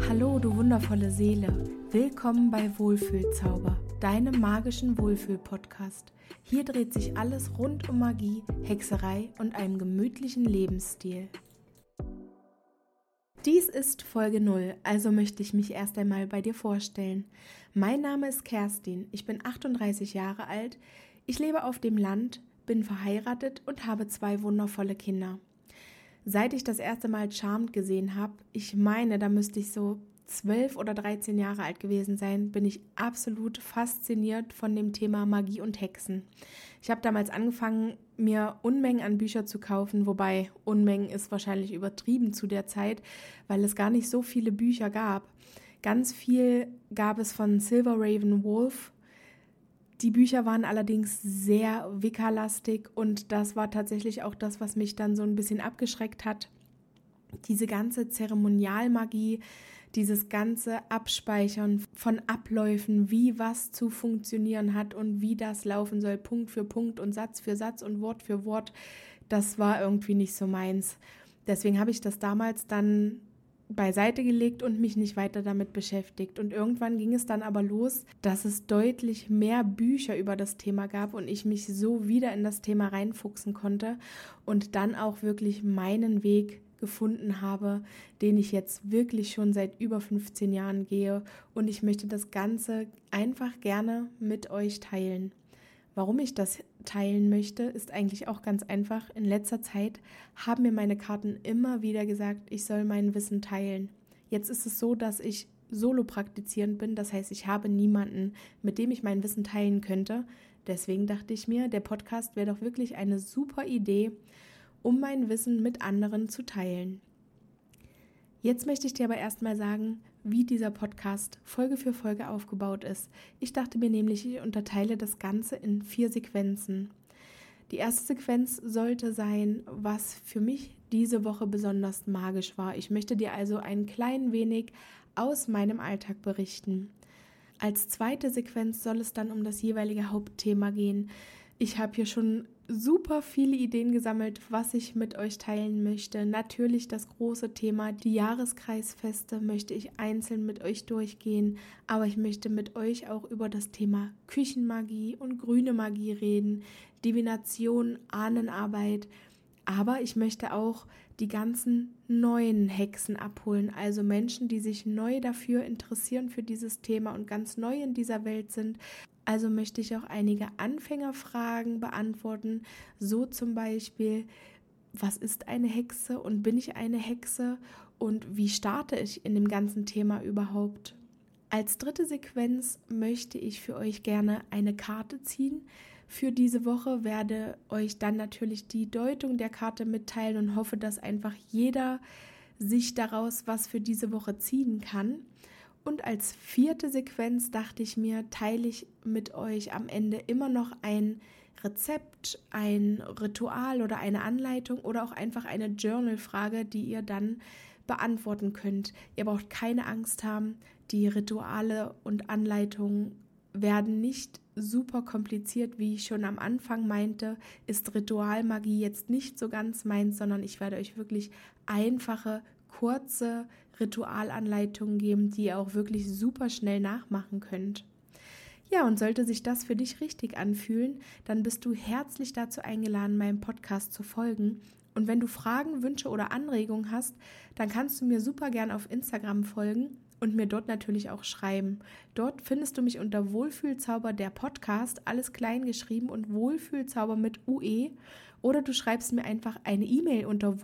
Hallo, du wundervolle Seele. Willkommen bei Wohlfühlzauber, deinem magischen Wohlfühl-Podcast. Hier dreht sich alles rund um Magie, Hexerei und einem gemütlichen Lebensstil. Dies ist Folge 0, also möchte ich mich erst einmal bei dir vorstellen. Mein Name ist Kerstin, ich bin 38 Jahre alt, ich lebe auf dem Land, bin verheiratet und habe 2 wundervolle Kinder. Seit ich das erste Mal Charmed gesehen habe, ich meine, da müsste ich so 12 oder 13 Jahre alt gewesen sein, bin ich absolut fasziniert von dem Thema Magie und Hexen. Ich habe damals angefangen, mir Unmengen an Büchern zu kaufen, wobei Unmengen ist wahrscheinlich übertrieben zu der Zeit, weil es gar nicht so viele Bücher gab. Ganz viel gab es von Silver Raven Wolf. Die Bücher waren allerdings sehr wickerlastig und das war tatsächlich auch das, was mich dann so ein bisschen abgeschreckt hat. Diese ganze Zeremonialmagie, dieses ganze Abspeichern von Abläufen, wie was zu funktionieren hat und wie das laufen soll, Punkt für Punkt und Satz für Satz und Wort für Wort, das war irgendwie nicht so meins. Deswegen habe ich das damals dann beiseite gelegt und mich nicht weiter damit beschäftigt. Und irgendwann ging es dann aber los, dass es deutlich mehr Bücher über das Thema gab und ich mich so wieder in das Thema reinfuchsen konnte und dann auch wirklich meinen Weg gefunden habe, den ich jetzt wirklich schon seit über 15 Jahren gehe, und ich möchte das Ganze einfach gerne mit euch teilen. Warum ich das teilen möchte, ist eigentlich auch ganz einfach. In letzter Zeit haben mir meine Karten immer wieder gesagt, ich soll mein Wissen teilen. Jetzt ist es so, dass ich solo praktizierend bin, das heißt, ich habe niemanden, mit dem ich mein Wissen teilen könnte. Deswegen dachte ich mir, der Podcast wäre doch wirklich eine super Idee, um mein Wissen mit anderen zu teilen. Jetzt möchte ich dir aber erstmal sagen, wie dieser Podcast Folge für Folge aufgebaut ist. Ich dachte mir nämlich, ich unterteile das Ganze in 4 Sequenzen. Die erste Sequenz sollte sein, was für mich diese Woche besonders magisch war. Ich möchte dir also ein klein wenig aus meinem Alltag berichten. Als zweite Sequenz soll es dann um das jeweilige Hauptthema gehen. Ich habe hier schon super viele Ideen gesammelt, was ich mit euch teilen möchte. Natürlich das große Thema, die Jahreskreisfeste möchte ich einzeln mit euch durchgehen, aber ich möchte mit euch auch über das Thema Küchenmagie und grüne Magie reden, Divination, Ahnenarbeit, aber ich möchte auch die ganzen neuen Hexen abholen, also Menschen, die sich neu dafür interessieren für dieses Thema und ganz neu in dieser Welt sind. Also möchte ich auch einige Anfängerfragen beantworten, so zum Beispiel, was ist eine Hexe und bin ich eine Hexe und wie starte ich in dem ganzen Thema überhaupt? Als dritte Sequenz möchte ich für euch gerne eine Karte ziehen. Für diese Woche werde euch dann natürlich die Deutung der Karte mitteilen und hoffe, dass einfach jeder sich daraus was für diese Woche ziehen kann. Und als vierte Sequenz dachte ich mir, teile ich mit euch am Ende immer noch ein Rezept, ein Ritual oder eine Anleitung oder auch einfach eine Journal-Frage, die ihr dann beantworten könnt. Ihr braucht keine Angst haben, die Rituale und Anleitungen werden nicht super kompliziert, wie ich schon am Anfang meinte, ist Ritualmagie jetzt nicht so ganz meins, sondern ich werde euch wirklich einfache, kurze Ritualanleitungen geben, die ihr auch wirklich super schnell nachmachen könnt. Ja, und sollte sich das für dich richtig anfühlen, dann bist du herzlich dazu eingeladen, meinem Podcast zu folgen. Und wenn du Fragen, Wünsche oder Anregungen hast, dann kannst du mir super gern auf Instagram folgen und mir dort natürlich auch schreiben. Dort findest du mich unter Wohlfühlzauber der Podcast, alles klein geschrieben und Wohlfühlzauber mit UE. Oder du schreibst mir einfach eine E-Mail unter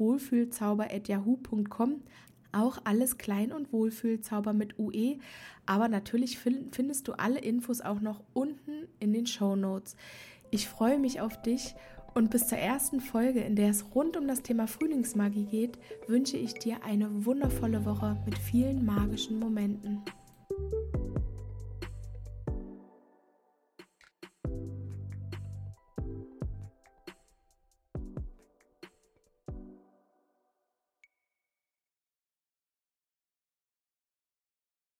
wohlfühlzauber@yahoo.com. Auch alles klein und Wohlfühlzauber mit UE. Aber natürlich findest du alle Infos auch noch unten in den Shownotes. Ich freue mich auf dich. Und bis zur ersten Folge, in der es rund um das Thema Frühlingsmagie geht, wünsche ich dir eine wundervolle Woche mit vielen magischen Momenten.